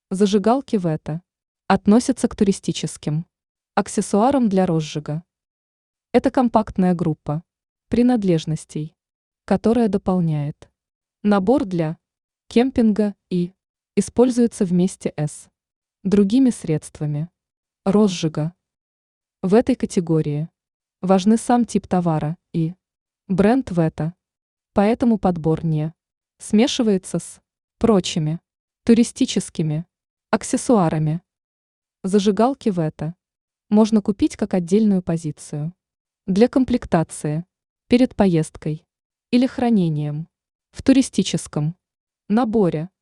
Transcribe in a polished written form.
Зажигалки ВЭТА относятся к туристическим аксессуарам для розжига. Это компактная группа принадлежностей, которая дополняет набор для кемпинга и используется вместе с другими средствами розжига. В этой категории важны сам тип товара и бренд ВЭТА, поэтому подбор не смешивается с прочими туристическими аксессуарами. Зажигалки ВЭТА можно купить как отдельную позицию для комплектации перед поездкой или хранением в туристическом наборе.